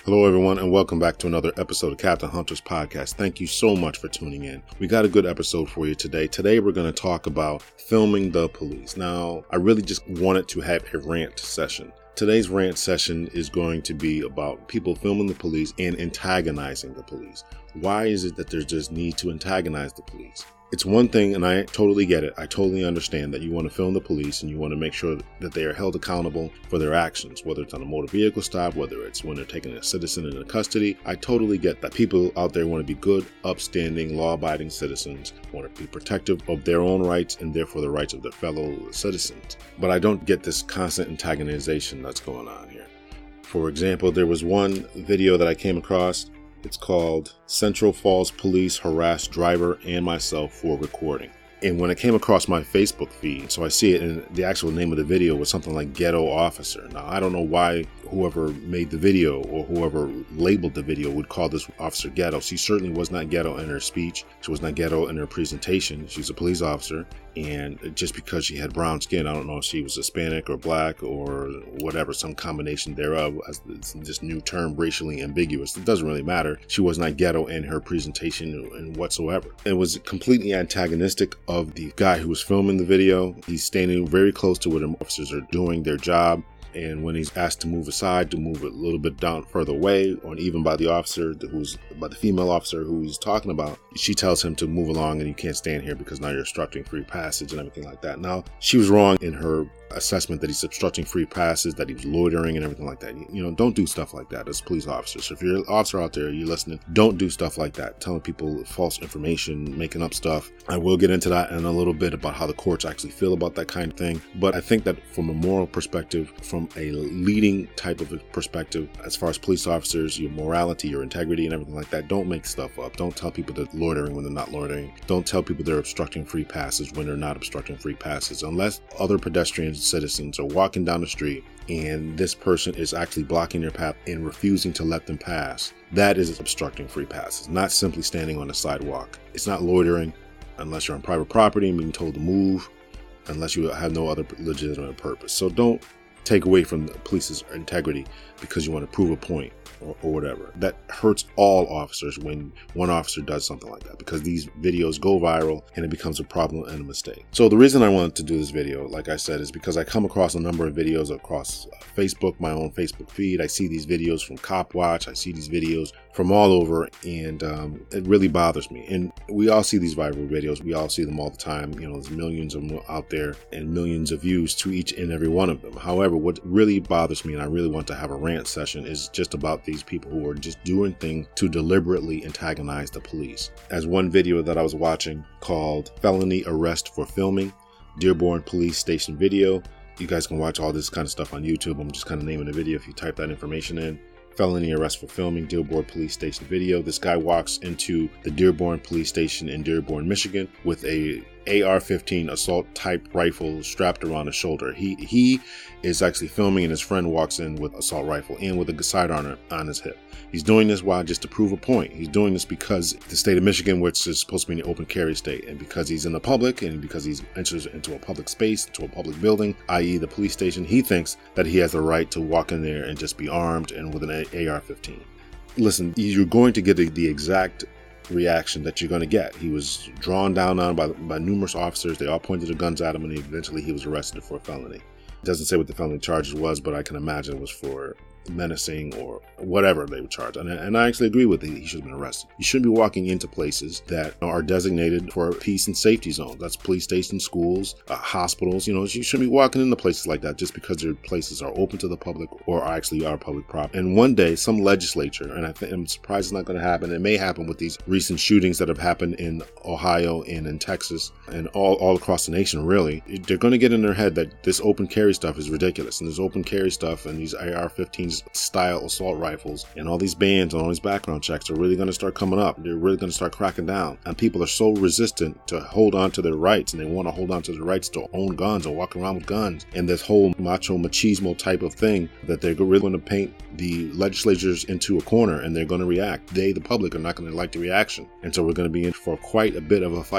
Hello, everyone, and welcome back to another episode of Captain Hunter's Podcast. Thank you so much for tuning in. We got a good episode for you today. Today, we're going to talk about filming the police. Now, I really just wanted to have a rant session. Today's rant session is going to be about people filming the police and antagonizing the police. Why is it that there's just need to antagonize the police? It's one thing, and I totally get it. I totally understand that you want to film the police and you want to make sure that they are held accountable for their actions, whether it's on a motor vehicle stop, whether it's when they're taking a citizen into custody. I totally get that. People out there want to be good, upstanding, law-abiding citizens, want to be protective of their own rights and therefore the rights of their fellow citizens. But I don't get this constant antagonization that's going on here. For example, there was one video that I came across. It's called Central Falls Police Harass Driver and Myself for Recording. And when it came across my Facebook feed, so I see it, and the actual name of the video was something like Ghetto Officer. Now, I don't know why whoever made the video or whoever labeled the video would call this officer ghetto. She certainly was not ghetto in her speech. She was not ghetto in her presentation. She's a police officer. And just because she had brown skin, I don't know if she was Hispanic or black or whatever, some combination thereof, as this new term, racially ambiguous. It doesn't really matter. She was not ghetto in her presentation and whatsoever. It was completely antagonistic of the guy who was filming the video. He's standing very close to where the officers are doing their job. And when he's asked to move aside, to move a little bit down further away, or even by the officer, by the female officer who he's talking about, she tells him to move along and you can't stand here because now you're obstructing free passage and everything like that. Now, she was wrong in her assessment that he's obstructing free passes, that he was loitering and everything like that. You know, don't do stuff like that as police officers. So if you're an officer out there, you're listening, don't do stuff like that, telling people false information, making up stuff. I will get into that in a little bit about how the courts actually feel about that kind of thing. But I think that from a moral perspective, from a leading type of a perspective, as far as police officers, your morality, your integrity and everything like that, don't make stuff up. Don't tell people they're loitering when they're not loitering. Don't tell people they're obstructing free passes when they're not obstructing free passes. Unless other pedestrians, citizens are walking down the street and this person is actually blocking their path and refusing to let them pass, that is obstructing free passes, not simply standing on the sidewalk. It's not loitering unless you're on private property and being told to move, unless you have no other legitimate purpose. So don't take away from the police's integrity because you want to prove a point or whatever. That hurts all officers when one officer does something like that, because these videos go viral and it becomes a problem and a mistake. So the reason I wanted to do this video, like I said, is because I come across a number of videos across Facebook, my own Facebook feed. I see these videos from Cop Watch. I see these videos from all over, and it really bothers me. And we all see these viral videos. We all see them all the time. You know, there's millions of them out there and millions of views to each and every one of them. However, what really bothers me, and I really want to have a rant session, is just about these people who are just doing things to deliberately antagonize the police. As one video that I was watching called Felony Arrest for Filming, Dearborn Police Station Video. You guys can watch all this kind of stuff on YouTube. I'm just kind of naming the video if you type that information in. Felony Arrest for Filming, Dearborn Police Station Video. This guy walks into the Dearborn Police Station in Dearborn, Michigan with a AR-15 assault type rifle strapped around his shoulder. He is actually filming, and his friend walks in with assault rifle and with a sidearm on his hip. He's doing this just to prove a point. He's doing this because the state of Michigan, which is supposed to be an open carry state, and because he's in the public and because he's enters into a public space, into a public building, i.e. the police station, he thinks that he has the right to walk in there and just be armed and with an AR-15. Listen, you're going to get the exact reaction that you're going to get. He was drawn down on by numerous officers. They all pointed their guns at him, and eventually he was arrested for a felony. It doesn't say what the felony charges was, but I can imagine it was for menacing or whatever they would charge. And I actually agree with it. He should have been arrested. You shouldn't be walking into places that are designated for peace and safety zones. That's police stations, schools, hospitals. You know, you shouldn't be walking into places like that just because their places are open to the public or actually are public property. And one day, some legislature, and I'm surprised it's not going to happen. It may happen with these recent shootings that have happened in Ohio and in Texas and all across the nation, really. They're going to get in their head that this open carry stuff is ridiculous. And this open carry stuff and these AR-15s style assault rifles and all these bans and all these background checks are really going to start coming up. They're really going to start cracking down. And people are so resistant to hold on to their rights, and they want to hold on to their rights to own guns or walk around with guns. And this whole macho machismo type of thing that they're really going to paint the legislatures into a corner, and they're going to react. They, the public, are not going to like the reaction. And so we're going to be in for quite a bit of a fight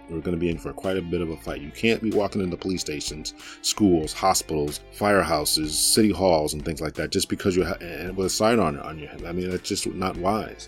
We're going to be in for quite a bit of a fight. You can't be walking into police stations, schools, hospitals, firehouses, city halls, and things like that just because you with a sidearm on your head. I mean, that's just not wise.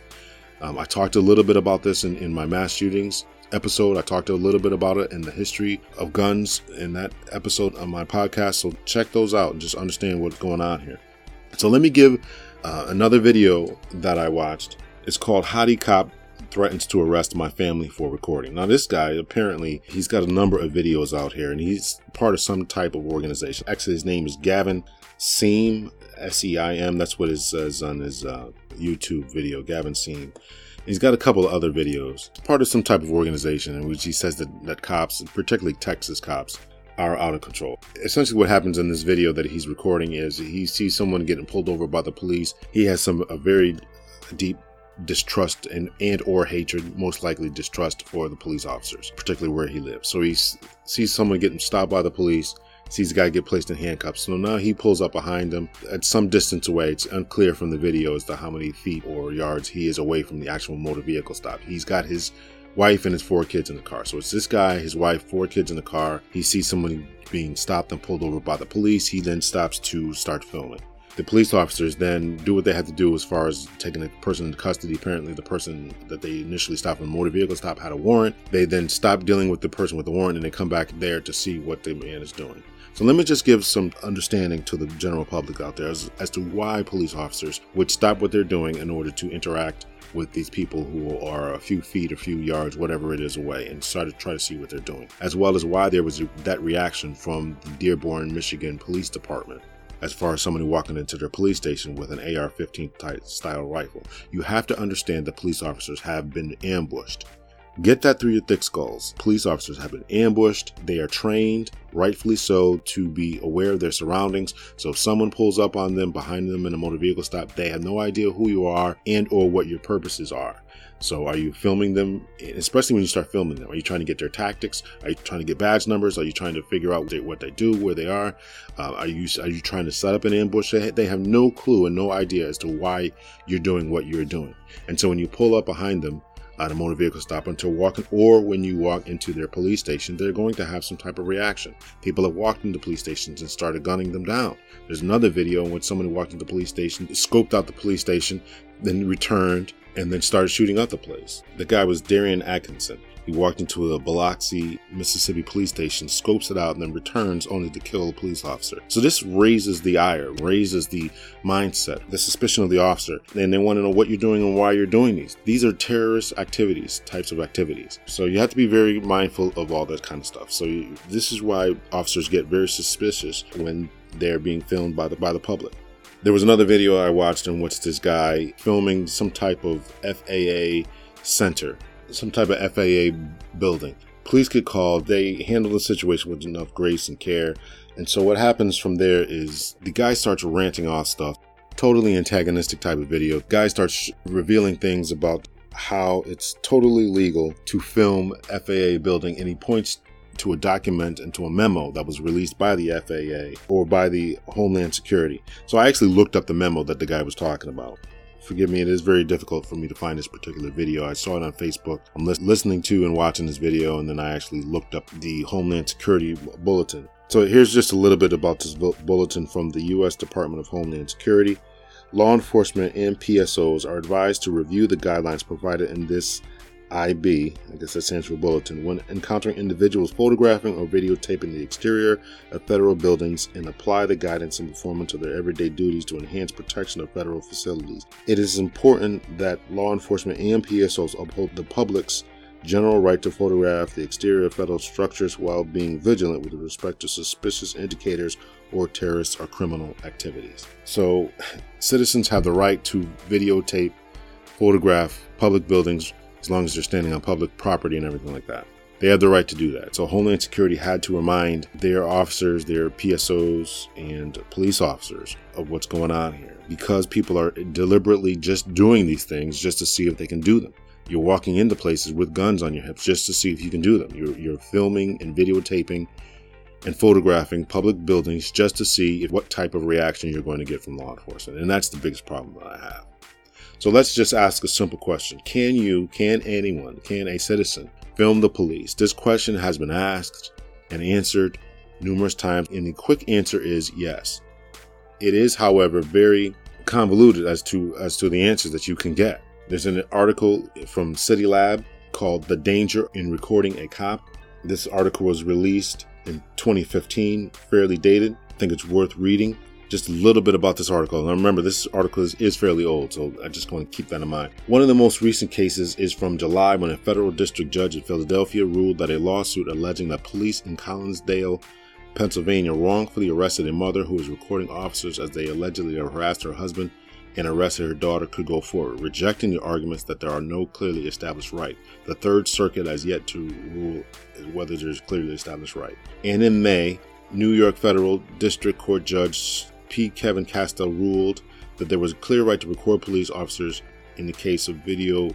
I talked a little bit about this in my mass shootings episode. I talked a little bit about it in the history of guns in that episode of my podcast. So check those out and just understand what's going on here. So let me give another video that I watched. It's called Hottie Cop Threatens to Arrest My Family for Recording. Now this guy, apparently he's got a number of videos out here and he's part of some type of organization. Actually, his name is Gavin Seam, S-E-I-M. That's what it says on his YouTube video, Gavin Seam. He's got a couple of other videos. It's part of some type of organization in which he says that cops, particularly Texas cops, are out of control. Essentially what happens in this video that he's recording is he sees someone getting pulled over by the police. He has a very deep distrust and or hatred, most likely distrust for the police officers, particularly where he lives. So he sees someone getting stopped by the police, sees the guy get placed in handcuffs. So now he pulls up behind him at some distance away. It's unclear from the video as to how many feet or yards he is away from the actual motor vehicle stop. He's got his wife and his 4 kids in the car. So it's this guy, his wife, 4 kids in the car. He sees someone being stopped and pulled over by the police. He then stops to start filming. The police officers then do what they had to do as far as taking the person into custody. Apparently the person that they initially stopped on the motor vehicle stop had a warrant. They then stop dealing with the person with the warrant and they come back there to see what the man is doing. So let me just give some understanding to the general public out there as to why police officers would stop what they're doing in order to interact with these people who are a few feet, a few yards, whatever it is away, and try to see what they're doing, as well as why there was that reaction from the Dearborn, Michigan Police Department as far as somebody walking into their police station with an AR-15 type style rifle. You have to understand that police officers have been ambushed. Get that through your thick skulls. Police officers have been ambushed. They are trained, rightfully so, to be aware of their surroundings. So if someone pulls up on them, behind them in a motor vehicle stop, they have no idea who you are and or what your purposes are. So are you filming them, especially when you start filming them? Are you trying to get their tactics? Are you trying to get badge numbers? Are you trying to figure out what they do, where they are? Are you trying to set up an ambush? They have no clue and no idea as to why you're doing what you're doing. And so when you pull up behind them at a motor vehicle stop or when you walk into their police station, they're going to have some type of reaction. People have walked into police stations and started gunning them down. There's another video in which somebody walked into the police station, scoped out the police station, then returned and then started shooting up the place. The guy was Darian Atkinson. He walked into a Biloxi, Mississippi police station, scopes it out, and then returns only to kill a police officer. So this raises the ire, raises the mindset, the suspicion of the officer. And they want to know what you're doing and why you're doing these. These are terrorist activities, types of activities. So you have to be very mindful of all that kind of stuff. So this is why officers get very suspicious when they're being filmed by the public. There was another video I watched in which this guy filming some type of FAA center, some type of FAA building. Police get called. They handle the situation with enough grace and care. And so what happens from there is the guy starts ranting off stuff. Totally antagonistic type of video. Guy starts revealing things about how it's totally legal to film FAA building, and he points to a document and to a memo that was released by the FAA or by the Homeland Security. So I actually looked up the memo that the guy was talking about. Forgive me, it is very difficult for me to find this particular video. I saw it on Facebook. I'm listening to and watching this video, and then I actually looked up the Homeland Security bulletin. So here's just a little bit about this bulletin from the U.S. Department of Homeland Security. Law enforcement and PSOs are advised to review the guidelines provided in this IB, I guess that stands for bulletin, when encountering individuals photographing or videotaping the exterior of federal buildings, and apply the guidance in performance of their everyday duties to enhance protection of federal facilities. It is important that law enforcement and PSOs uphold the public's general right to photograph the exterior of federal structures while being vigilant with respect to suspicious indicators or terrorist or criminal activities. So citizens have the right to videotape, photograph public buildings as long as they're standing on public property and everything like that. They have the right to do that. So Homeland Security had to remind their officers, their PSOs and police officers of what's going on here, because people are deliberately just doing these things just to see if they can do them. You're walking into places with guns on your hips just to see if you can do them. You're filming and videotaping and photographing public buildings just to see what type of reaction you're going to get from law enforcement. And that's the biggest problem that I have. So let's just ask a simple question. Can a citizen film the police? This question has been asked and answered numerous times, and the quick answer is yes. It is, however, very convoluted as to the answers that you can get. There's an article from CityLab called "The Danger in Recording a Cop." This article was released in 2015, fairly dated. I think it's worth reading. Just a little bit about this article. And remember, this article is fairly old, so I just want to keep that in mind. One of the most recent cases is from July, when a federal district judge in Philadelphia ruled that a lawsuit alleging that police in Collinsdale, Pennsylvania, wrongfully arrested a mother who was recording officers as they allegedly harassed her husband and arrested her daughter could go forward, rejecting the arguments that there are no clearly established right. The Third Circuit has yet to rule whether there's clearly established right. And in May, New York Federal District Court Judge P. Kevin Castell ruled that there was a clear right to record police officers in the case of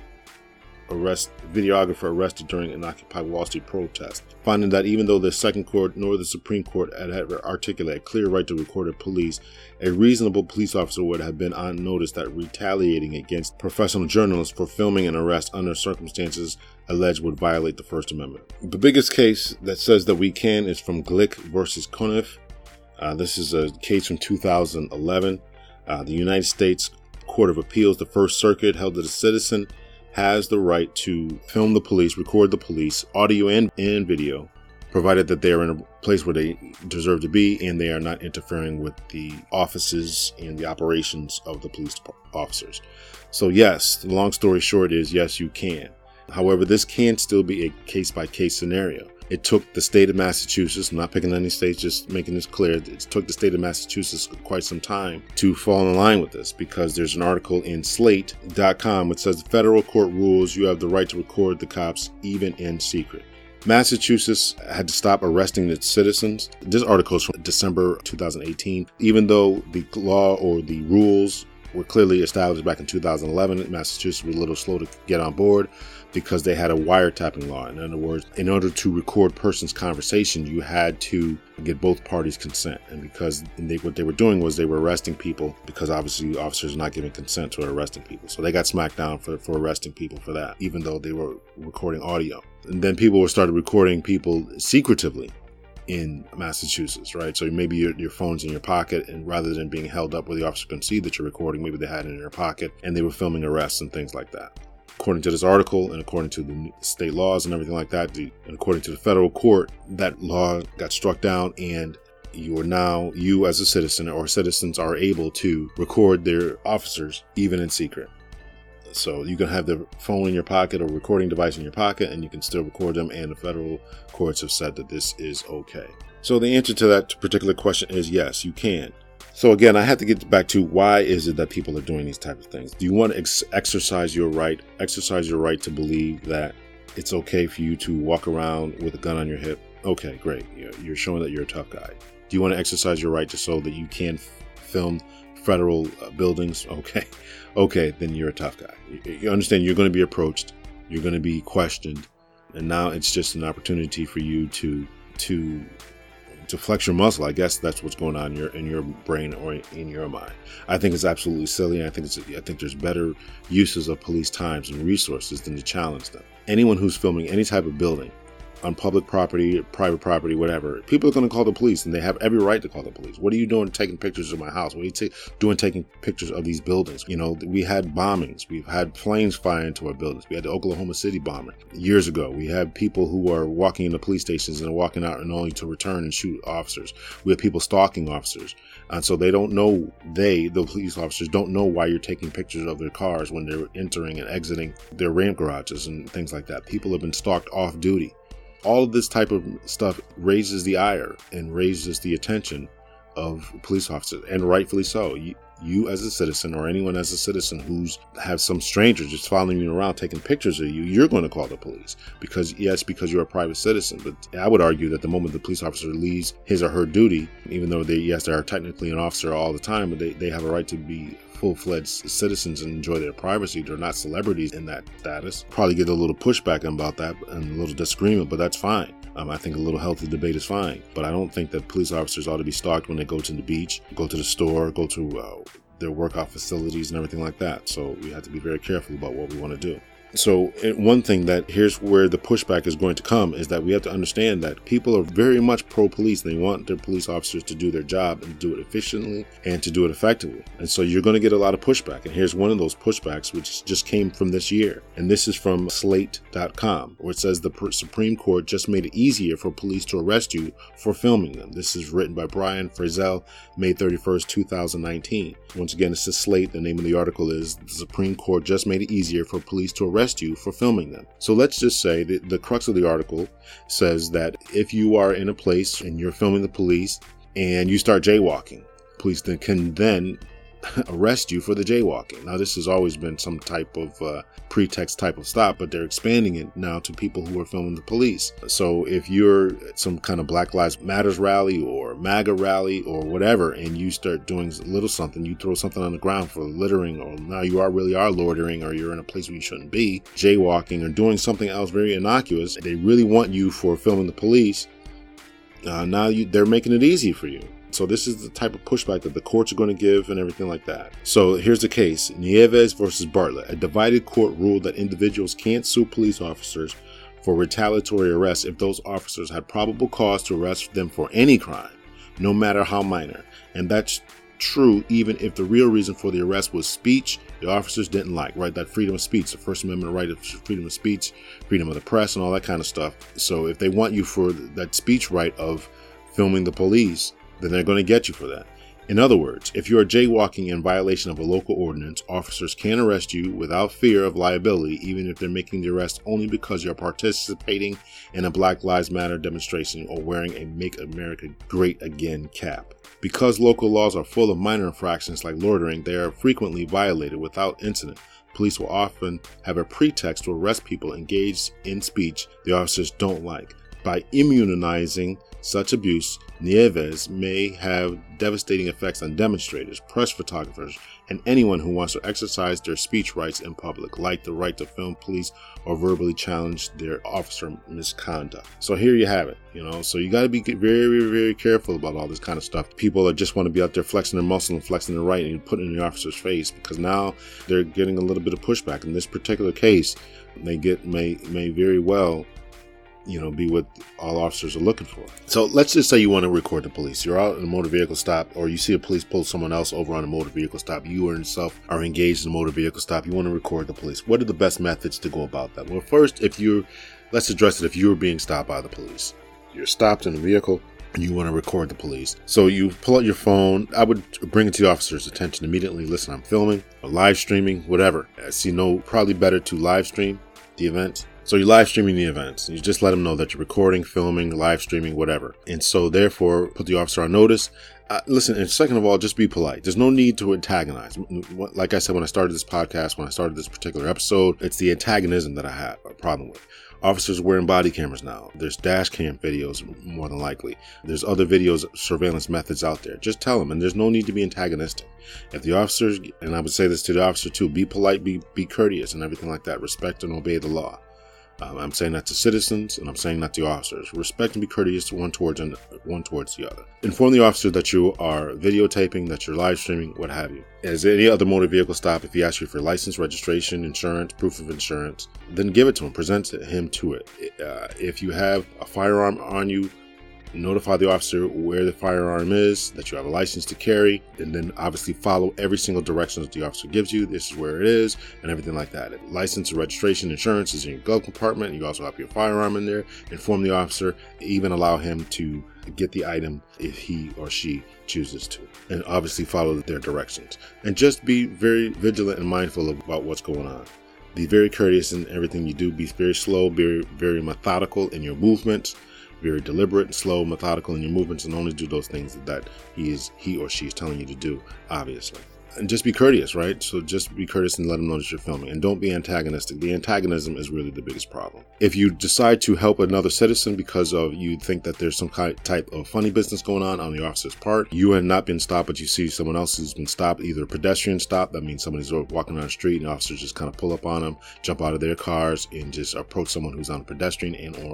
videographer arrested during an Occupy Wall Street protest, finding that even though the Second Court nor the Supreme Court had articulated a clear right to record police, a reasonable police officer would have been on notice that retaliating against professional journalists for filming an arrest under circumstances alleged would violate the First Amendment. The biggest case that says that we can is from Glick versus Cuniff. This is a case from 2011. The United States Court of Appeals, the First Circuit, held that a citizen has the right to film the police, record the police, audio and video, provided that they are in a place where they deserve to be and they are not interfering with the offices and the operations of the police officers. So yes, the long story short is yes, you can. However, this can still be a case-by-case scenario. It took the state of Massachusetts, I'm not picking any states, just making this clear, it took the state of Massachusetts quite some time to fall in line with this, because there's an article in Slate.com which says the federal court rules you have the right to record the cops even in secret. Massachusetts had to stop arresting its citizens. This article is from December 2018. Even though the law or the rules were clearly established back in 2011, Massachusetts was a little slow to get on board because they had a wiretapping law. In other words, in order to record person's conversation, you had to get both parties' consent. And because what they were doing was they were arresting people, because obviously officers are not giving consent to arresting people. So they got smacked down for arresting people for that, even though they were recording audio. And then people started recording people secretively in Massachusetts, right? So maybe your phone's in your pocket, and rather than being held up where the officer can see that you're recording, maybe they had it in their pocket and they were filming arrests and things like that. According to this article, and according to the state laws and everything like that, and according to the federal court, that law got struck down, and you as a citizen or citizens are able to record their officers even in secret. So you can have the phone in your pocket or recording device in your pocket, and you can still record them, and the federal courts have said that this is okay. So the answer to that particular question is yes, you can. So again, I have to get back to why is it that people are doing these types of things? Do you want to exercise your right to believe that it's okay for you to walk around with a gun on your hip? Okay, great. You're showing that you're a tough guy. Do you want to exercise your right so that you can film federal buildings? Okay, then you're a tough guy. You understand you're going to be approached, you're going to be questioned, and now it's just an opportunity for you to flex your muscle. I guess that's what's going on in your brain or in your mind. I think it's absolutely silly. I think there's better uses of police times and resources than to challenge them. Anyone who's filming any type of building on public property, private property, whatever, people are going to call the police, and they have every right to call the police. What are you doing taking pictures of my house? What are you doing taking pictures of these buildings? We had bombings. We've had planes flying into our buildings. We had the Oklahoma City bombing years ago. We have people who are walking into police stations and walking out and only to return and shoot officers. We have people stalking officers. And so they don't know, the police officers don't know why you're taking pictures of their cars when they're entering and exiting their ramp garages and things like that. People have been stalked off duty. All of this type of stuff raises the ire and raises the attention of police officers, and rightfully so. You as a citizen, or anyone as a citizen who's have some stranger just following you around taking pictures of you, you're going to call the police because you're a private citizen. But I would argue that the moment the police officer leaves his or her duty, even though they are technically an officer all the time, but they have a right to be full-fledged citizens and enjoy their privacy. They're not celebrities in that status. Probably get a little pushback about that and a little disagreement, but that's fine. I think a little healthy debate is fine. But I don't think that police officers ought to be stalked when they go to the beach, go to the store, go to their workout facilities and everything like that. So we have to be very careful about what we want to do. So one thing that here's where the pushback is going to come is that we have to understand that people are very much pro-police. They want their police officers to do their job and do it efficiently and to do it effectively. And so you're going to get a lot of pushback. And here's one of those pushbacks, which just came from this year. And this is from Slate.com, where it says the Supreme Court just made it easier for police to arrest you for filming them. This is written by Brian Frazell, May 31st, 2019. Once again, this is Slate. The name of the article is the Supreme Court just made it easier for police to arrest you for filming them. So let's just say that the crux of the article says that if you are in a place and you're filming the police and you start jaywalking, police can then arrest you for the jaywalking. Now, this has always been some type of pretext type of stop, but they're expanding it now to people who are filming the police. So if you're at some kind of Black Lives Matters rally or MAGA rally or whatever, and you start doing a little something, you throw something on the ground for littering, or now you really are loitering, or you're in a place where you shouldn't be, jaywalking, or doing something else very innocuous, they really want you for filming the police. Now they're making it easy for you. So this is the type of pushback that the courts are going to give and everything like that. So here's the case. Nieves versus Bartlett. A divided court ruled that individuals can't sue police officers for retaliatory arrest if those officers had probable cause to arrest them for any crime, no matter how minor. And that's true even if the real reason for the arrest was speech the officers didn't like, right? That freedom of speech, the First Amendment right of freedom of speech, freedom of the press, and all that kind of stuff. So if they want you for that speech right of filming the police, then they're going to get you for that. In other words, if you are jaywalking in violation of a local ordinance, officers can arrest you without fear of liability, even if they're making the arrest only because you're participating in a Black Lives Matter demonstration or wearing a Make America Great Again cap. Because local laws are full of minor infractions like loitering, they are frequently violated without incident. Police will often have a pretext to arrest people engaged in speech the officers don't like. By immunizing such abuse, Nieves may have devastating effects on demonstrators, press photographers, and anyone who wants to exercise their speech rights in public, like the right to film police or verbally challenge their officer misconduct. So here you have it, so you got to be very, very careful about all this kind of stuff. People that just want to be out there flexing their muscle and flexing their right and putting it in the officer's face, because now they're getting a little bit of pushback. In this particular case, they may very well be what all officers are looking for. So let's just say you want to record the police. You're out in a motor vehicle stop, or you see a police pull someone else over on a motor vehicle stop. You yourself are engaged in a motor vehicle stop. You want to record the police. What are the best methods to go about that? Well, first, let's address it. If you're being stopped by the police, you're stopped in a vehicle and you want to record the police. So you pull out your phone. I would bring it to the officer's attention immediately. Listen, I'm filming, or live streaming, whatever. Probably better to live stream the event. So you're live streaming the events, and you just let them know that you're recording, filming, live streaming, whatever. And so therefore, put the officer on notice. Listen, and second of all, just be polite. There's no need to antagonize. Like I said, when I started this podcast, when I started this particular episode, it's the antagonism that I have a problem with. Officers are wearing body cameras now. There's dash cam videos, more than likely. There's other videos, surveillance methods out there. Just tell them, and there's no need to be antagonistic. If the officers, and I would say this to the officer too, be polite, be courteous, and everything like that. Respect and obey the law. I'm saying that to citizens, and I'm saying that to officers. Respect and be courteous one towards the other. Inform the officer that you are videotaping, that you're live streaming, what have you. As any other motor vehicle stop, if he asks you for license, registration, insurance, proof of insurance, then give it to him. Present him to it. If you have a firearm on you, notify the officer where the firearm is, that you have a license to carry, and then obviously follow every single direction that the officer gives you. This is where it is, and everything like that. License, registration, insurance is in your glove compartment. You also have your firearm in there. Inform the officer, even allow him to get the item if he or she chooses to, and obviously follow their directions. And just be very vigilant and mindful about what's going on. Be very courteous in everything you do. Be very slow, very, very methodical in your movements. Very deliberate and slow, methodical in your movements, and only do those things that he or she is telling you to do, obviously. And just be courteous, right? So just be courteous and let them know that you're filming. And don't be antagonistic. The antagonism is really the biggest problem. If you decide to help another citizen because of you think that there's some type of funny business going on the officer's part, you have not been stopped, but you see someone else who's been stopped, either a pedestrian stop, that means somebody's walking down the street and the officers just kind of pull up on them, jump out of their cars, and just approach someone who's on a pedestrian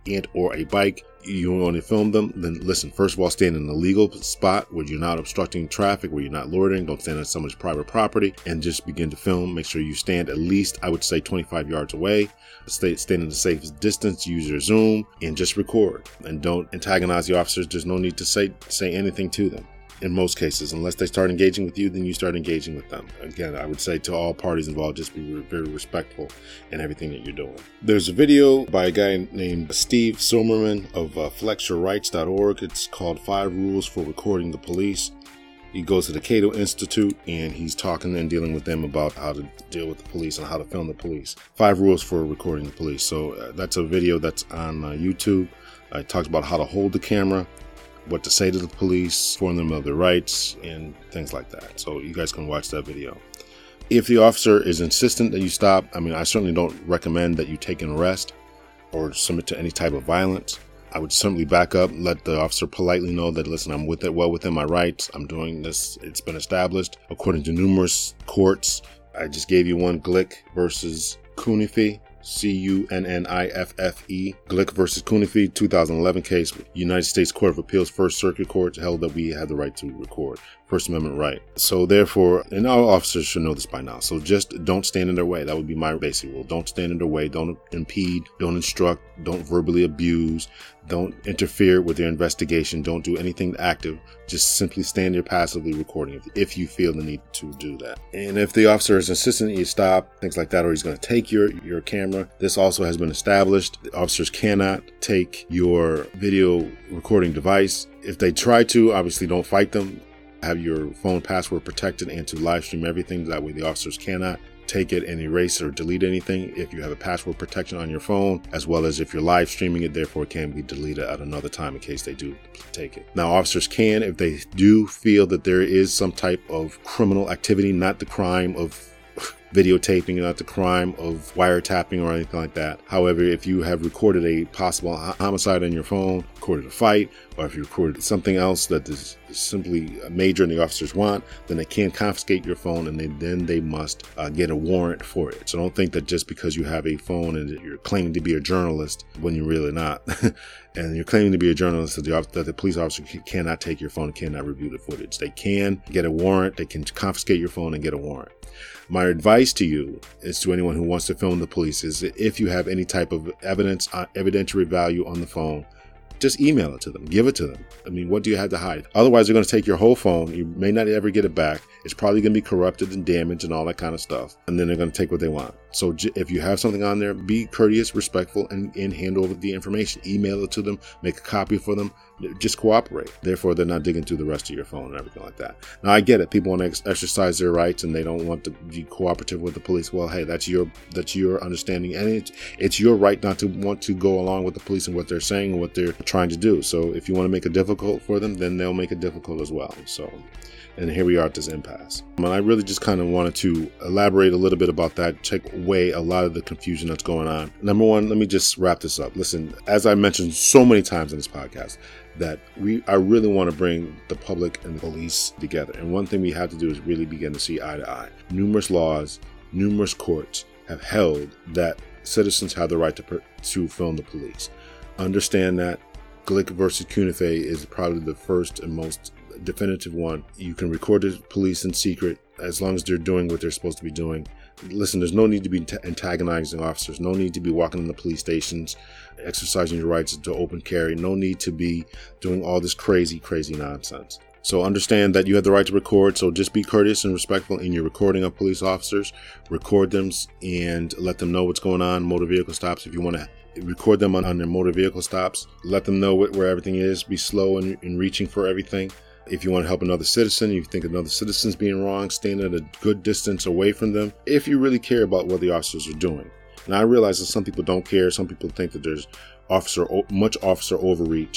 and or a bike, you want to film them, then listen, first of all, stand in a legal spot where you're not obstructing traffic, where you're not loitering. Don't stand on someone's private property, and just begin to film. Make sure you stand at least, I would say, 25 yards away. Stand in the safest distance, use your zoom, and just record. And don't antagonize the officers. There's no need to say anything to them. In most cases, unless they start engaging with you, then you start engaging with them. Again, I would say to all parties involved, just be very respectful in everything that you're doing. There's a video by a guy named Steve Silmerman of flexyourrights.org. It's called 5 Rules for Recording the Police. He goes to the Cato Institute and he's talking and dealing with them about how to deal with the police and how to film the police. 5 rules for recording the police. So that's a video that's on YouTube. It talks about how to hold the camera, what to say to the police, inform them of their rights, and things like that. So you guys can watch that video. If the officer is insistent that you stop, I certainly don't recommend that you take an arrest or submit to any type of violence. I would simply back up, let the officer politely know that, listen, I'm well within my rights. I'm doing this. It's been established according to numerous courts. I just gave you one, Glick versus Cuniffe. Cunnife, Glick versus Cuniffe, 2011 case. United States Court of Appeals, First Circuit Court held that we had the right to record. First Amendment right. So therefore, and all officers should know this by now, so just don't stand in their way. That would be my basic rule. Don't stand in their way. Don't impede. Don't instruct. Don't verbally abuse. Don't interfere with their investigation. Don't do anything active. Just simply stand there passively recording if you feel the need to do that. And if the officer is insistent that you stop, things like that, or he's going to take your camera, this also has been established. The officers cannot take your video recording device. If they try to, obviously don't fight them. Have your phone password protected and to live stream everything. That way the officers cannot take it and erase or delete anything if you have a password protection on your phone, as well as if you're live streaming it, therefore it can be deleted at another time in case they do take it. Now, officers can, if they do feel that there is some type of criminal activity, not the crime of videotaping, not the crime of wiretapping or anything like that. However, if you have recorded a possible homicide on your phone, recorded a fight, or if you recorded something else that is simply major and the officers want, then they can confiscate your phone and then they must get a warrant for it. So don't think that just because you have a phone and you're claiming to be a journalist when you're really not, and you're claiming to be a journalist, that the police officer cannot take your phone and cannot review the footage. They can get a warrant. They can confiscate your phone and get a warrant. My advice to you is to anyone who wants to film the police is that if you have any type of evidence, evidentiary value on the phone, just email it to them, give it to them. What do you have to hide? Otherwise, they're going to take your whole phone. You may not ever get it back. It's probably going to be corrupted and damaged and all that kind of stuff. And then they're going to take what they want. So if you have something on there, be courteous, respectful, and hand over the information. Email it to them, make a copy for them. Just cooperate. Therefore, they're not digging through the rest of your phone and everything like that. Now, I get it. People want to exercise their rights and they don't want to be cooperative with the police. Well, hey, that's your understanding, and it's your right not to want to go along with the police and what they're saying and what they're trying to do. So if you want to make it difficult for them, then they'll make it difficult as well. So, and here we are at this impasse. And I really just kind of wanted to elaborate a little bit about that, take away a lot of the confusion that's going on. Number one, let me just wrap this up. Listen, as I mentioned so many times in this podcast, that I really want to bring the public and the police together. And one thing we have to do is really begin to see eye to eye. Numerous laws, numerous courts have held that citizens have the right to film the police. Understand that Glick versus Cuniffe is probably the first and most definitive one. You can record the police in secret as long as they're doing what they're supposed to be doing. Listen, there's no need to be antagonizing officers. No need to be walking in the police stations, exercising your rights to open carry. No need to be doing all this crazy nonsense. So understand that you have the right to record. So just be courteous and respectful in your recording of police officers. Record them and let them know what's going on. Motor vehicle stops. If you want to record them on their motor vehicle stops, let them know where everything is. Be slow in reaching for everything. If you want to help another citizen, you think another citizen's being wrong, stand at a good distance away from them. If you really care about what the officers are doing. Now, I realize that some people don't care. Some people think that there's much officer overreach.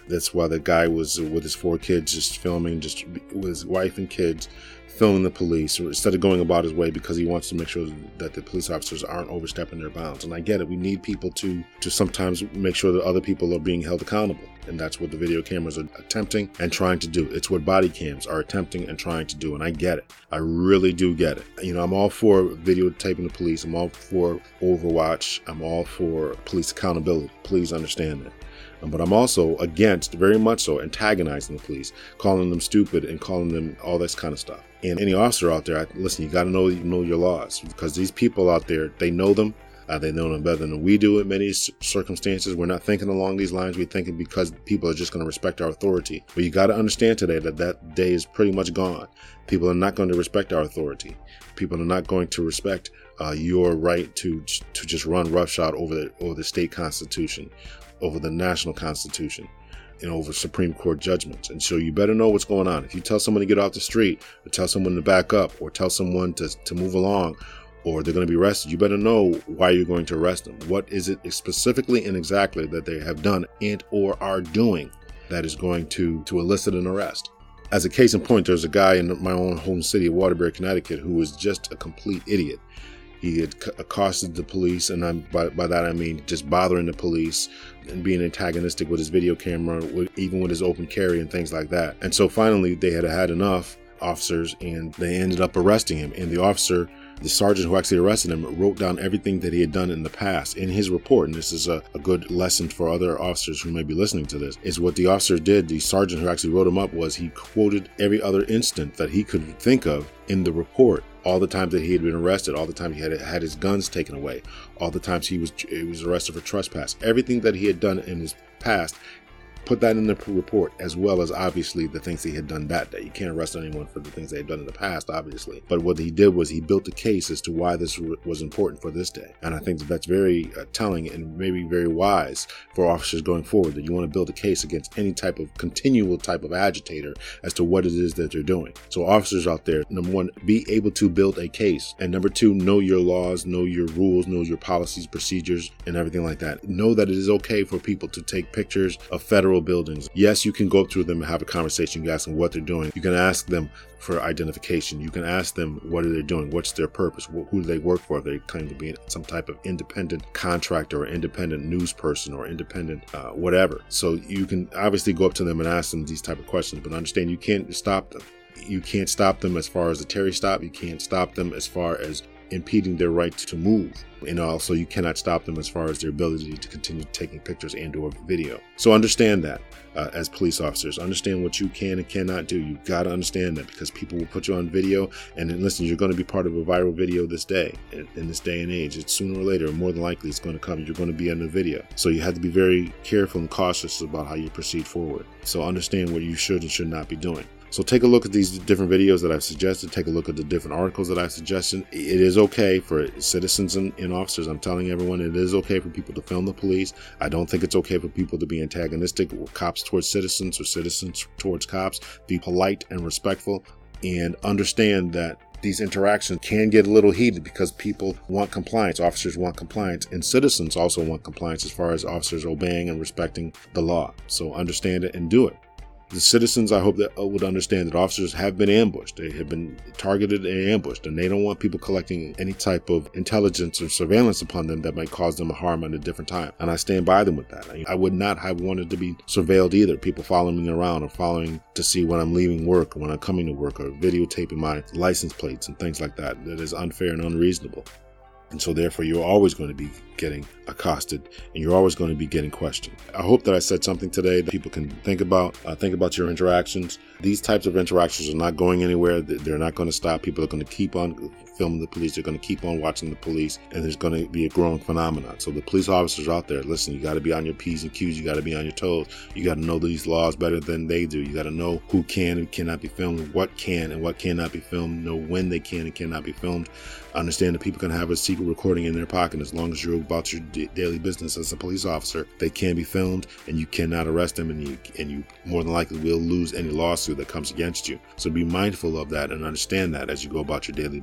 That's why the guy was with his 4 kids just filming, just with his wife and kids, filming the police, or instead of going about his way, because he wants to make sure that the police officers aren't overstepping their bounds. And I get it. We need people to sometimes make sure that other people are being held accountable. And that's what the video cameras are attempting and trying to do. It's what body cams are attempting and trying to do. And I get it. I really do get it. I'm all for videotaping the police. I'm all for Overwatch. I'm all for police accountability. Please understand that. But I'm also against, very much so, antagonizing the police, calling them stupid and calling them all this kind of stuff. And any officer out there, listen, you got to know your laws, because these people out there, they know them. They know them better than we do in many circumstances. We're not thinking along these lines. We're thinking because people are just going to respect our authority. But you got to understand today that day is pretty much gone. People are not going to respect our authority. People are not going to respect your right to just run roughshod over the state constitution, over the national constitution, and over Supreme Court judgments. And so you better know what's going on. If you tell someone to get off the street, or tell someone to back up, or tell someone to move along, or they're going to be arrested, you better know why you're going to arrest them. What is it specifically and exactly that they have done and or are doing that is going to elicit an arrest? As a case in point, there's a guy in my own home city of Waterbury, Connecticut, who was just a complete idiot. He had accosted the police, and by that I mean just bothering the police and being antagonistic with his video camera, even with his open carry and things like that. And so finally they had enough, officers, and they ended up arresting him. And the sergeant who actually arrested him wrote down everything that he had done in the past in his report. And this is a good lesson for other officers who may be listening to this, is what the officer did. The sergeant who actually wrote him up was he quoted every other instant that he could think of in the report. All the times that he had been arrested, all the times he had his guns taken away, all the times he was arrested for trespass, everything that he had done in his past, put that in the report, as well as obviously the things he had done that day. You can't arrest anyone for the things they had done in the past, obviously. But what he did was he built a case as to why this was important for this day. And I think that's very telling and maybe very wise for officers going forward, that you want to build a case against any type of continual type of agitator as to what it is that they're doing. So officers out there, number one, be able to build a case. And number two, know your laws, know your rules, know your policies, procedures, and everything like that. Know that it is okay for people to take pictures of federal buildings. Yes, you can go up to them and have a conversation. You can ask them what they're doing. You can ask them for identification. You can ask them what are they doing, what's their purpose, who do they work for, if they claim to be some type of independent contractor or independent news person or independent whatever. So you can obviously go up to them and ask them these type of questions, but understand you can't stop them. You can't stop them as far as the Terry stop. You can't stop them as far as impeding their right to move. And also you cannot stop them as far as their ability to continue taking pictures and or video. So understand that as police officers, understand what you can and cannot do. You got to understand that, because people will put you on video, and then listen, you're going to be part of a viral video this day, in this day and age. It's sooner or later, more than likely it's going to come. You're going to be in the video. So you have to be very careful and cautious about how you proceed forward. So understand what you should and should not be doing. So take a look at these different videos that I've suggested. Take a look at the different articles that I've suggested. It is okay for citizens and officers. I'm telling everyone, it is okay for people to film the police. I don't think it's okay for people to be antagonistic, or cops towards citizens or citizens towards cops. Be polite and respectful, and understand that these interactions can get a little heated because people want compliance. Officers want compliance, and citizens also want compliance as far as officers obeying and respecting the law. So understand it and do it. The citizens, I hope, that would understand that officers have been ambushed. They have been targeted and ambushed, and they don't want people collecting any type of intelligence or surveillance upon them that might cause them harm at a different time. And I stand by them with that. I would not have wanted to be surveilled either. People following me around, or following to see when I'm leaving work, or when I'm coming to work, or videotaping my license plates and things like that. That is unfair and unreasonable. And so therefore, you're always going to be getting accosted, and you're always going to be getting questioned. I hope that I said something today that people can think about your interactions. These types of interactions are not going anywhere. They're not going to stop. People are going to keep on filming the police. They're going to keep on watching the police, and there's going to be a growing phenomenon. So the police officers out there, listen, you got to be on your P's and Q's. You got to be on your toes. You got to know these laws better than they do. You got to know who can and cannot be filmed, what can and what cannot be filmed, know when they can and cannot be filmed. Understand that people can have a secret recording in their pocket. As long as you're about your daily business as a police officer, they can be filmed, and you cannot arrest them, and you more than likely will lose any lawsuit that comes against you. So be mindful of that and understand that as you go about your daily business.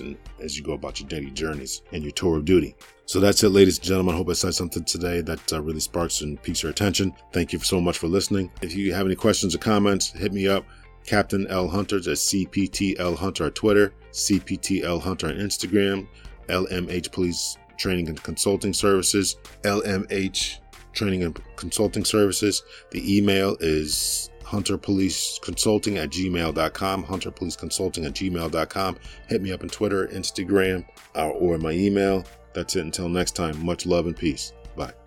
and as you go about your daily journeys and your tour of duty. So that's it, ladies and gentlemen. I hope I said something today that really sparks and piques your attention. Thank you so much for listening. If you have any questions or comments, hit me up. Captain L. Hunter, that's CPTL Hunter on Twitter, CPTL Hunter on Instagram, LMH Police Training and Consulting Services, LMH Training and Consulting Services. The email is hunterpoliceconsulting@gmail.com, hunterpoliceconsulting@gmail.com. Hit me up on Twitter, Instagram, or my email. That's it. Until next time, much love and peace. Bye.